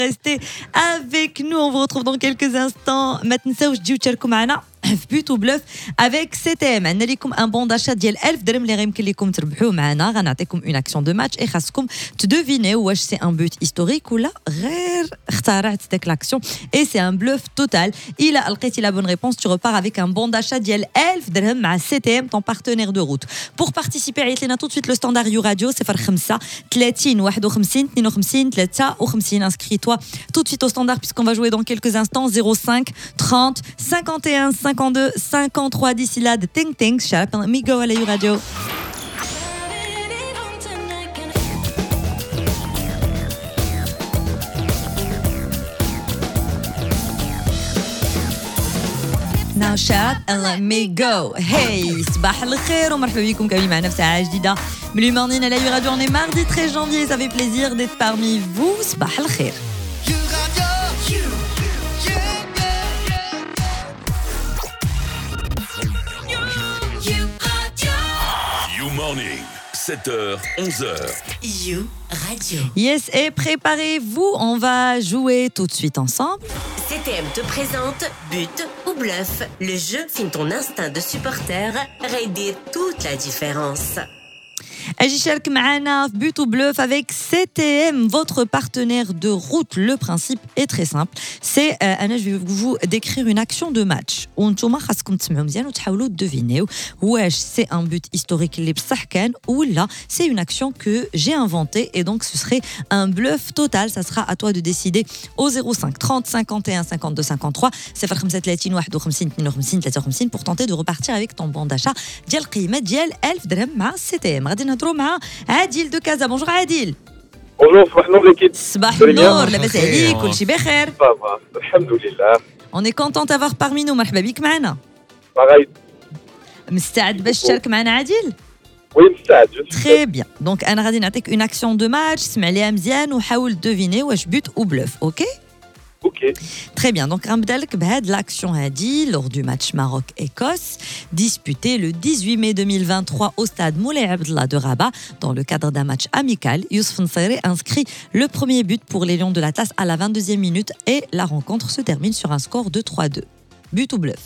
Restez avec nous, on vous retrouve dans quelques instants. Maintenant, je dis but ou bluff avec CTM. عندنا لكم un bon d'achat ديال 1000 درهم اللي غيمكن لكم تربحوه معنا. غنعطيكم une action de match et خاصكم تدوفينيو واش سي un but historique ولا غير اخترعت ديك l'action et c'est un bluff total. إلا لقيتي la bonne réponse, tu repars avec un bon d'achat ديال 1000 درهم مع CTM, ton partenaire de route. Pour participer, عيط لنا tout de suite le standard You Radio 05 30 51 52 53. Inscris-toi tout de suite au standard puisqu'on va jouer dans quelques instants. 05 30 51 52 53. D'ici là, de Ting Ting, Sharp and Migo à la You Radio. Now shout and let me go. Hey, صباح الخير ومرحبا بكم كاملين معنا في ساعة جديدة من You Morning à la You Radio. On est mardi 13 janvier, ça fait plaisir d'être parmi vous. صباح الخير. Morning, 7h, 11h. You Radio. Yes, et préparez-vous, on va jouer tout de suite ensemble. CTM te présente But ou Bluff. Le jeu filme ton instinct de supporter, raider toute la différence. Aji Shark معنا في but ou bluff avec CTM, votre partenaire de route. Le principe est très simple. C'est je vais vous décrire une action de match. وانتوما خاصكم تسمعوا مزيان وتحاولوا تدوفينيو واش c'est un but historique اللي بصح كان ولا c'est une action que j'ai inventée et donc ce serait un bluff total. Ça sera à toi de décider au 05 30 51 52 53 35 51 52 53 pour tenter de repartir avec ton bon d'achat ديال قيمه ديال 1000 درهم مع CTM. غادي نهضروا مع عادل دو كازا. بونجور عادل. بونجور صباح النور ليكيب. صباح النور، لاباس عليك؟ كلشي بخير؟ صافا الحمد لله. On est content d'avoir parmi nous. مرحبا بك معنا. باغي مستعد باش تشارك معنا عادل؟ وي مستعد. Très bien. Donc انا غادي نعطيك une action de match, اسمع ليها مزيان وحاول deviner واش but ou bluff, OK? اوكي. Très bien. Donc غنبدا لك بهاد l'action هادي lors du match Maroc-Écosse disputé le 18 mai 2023 au stade Moulay Abdellah de Rabat dans le cadre d'un match amical. Youssouf N'Sairi inscrit le premier but pour les Lions de l'Atlas à la 22e minute et la rencontre se termine sur un score de 3-2. But ou bluff?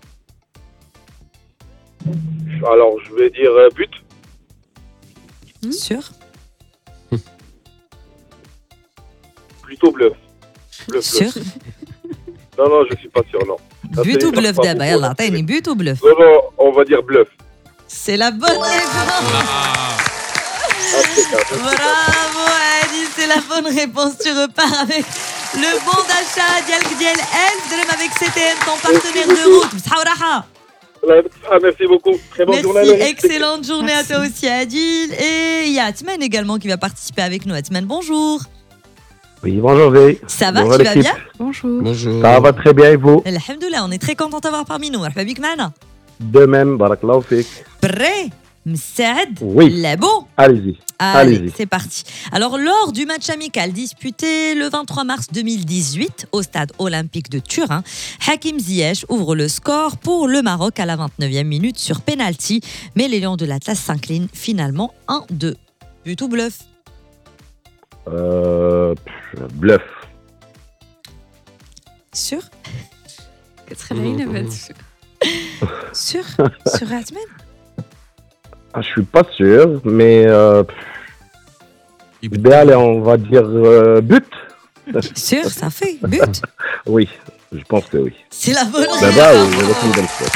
Alors je vais dire but. Sûr? Plutôt bluff. Bluff. Sûr? Non, je suis pas sûr, non. But ou bluff d'abord? Yalla, عطيني but ou bluff? Non, on va dire bluff. C'est la bonne réponse. Bravo Adi, c'est la bonne réponse. Tu repars avec le bon d'achat ديال 1000 درهم avec CTM, ton partenaire de route. بصحة وراحة. Merci beaucoup. Très bonne journée. Merci, excellente journée à toi aussi Adil. Et il y a Atman également qui va participer avec nous. Atman, bonjour. Oui, bonjour Véi. Ça va, tu vas bien? Bonjour. Ça va très bien et vous? Alhamdoulilah, on est très content d'avoir parmi nous. مرحبا بك معنا. De même, barakallahu fik. Prêt? مستعد؟ Oui. Là bon? Allez-y. Allez, c'est parti. Alors, lors du match amical disputé le 23 mars 2018 au stade olympique de Turin, Hakim Ziyech ouvre le score pour le Maroc à la 29e minute sur penalty, mais les Lions de l'Atlas s'inclinent finalement 1-2. But ou bluff? Bluff. Sûr? Sûr? Sur Atman? Je suis pas sûr, mais allez, on va dire but. Sûr, ça fait but? Oui, je pense que oui. C'est la bonne réponse.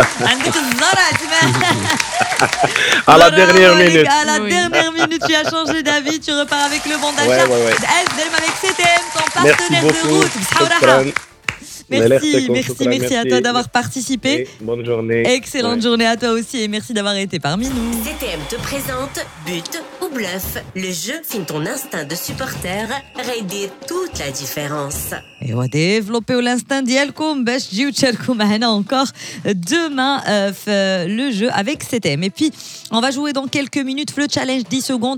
À la dernière minute. À la dernière minute, tu as changé d'avis, tu repars avec le bon d'achat. Avec CTM, ton partenaire de route. Merci à toi d'avoir participé. Et bonne journée. Excellente journée à toi aussi et merci d'avoir été parmi nous. CTM te présente But ou Bluff. Le jeu filme ton instinct de supporter, raider toute la différence. Et on va développer l'instinct ديالكم باش تجيو تشاركوا معنا encore demain le jeu avec CTM. Et puis on va jouer dans quelques minutes le challenge 10 secondes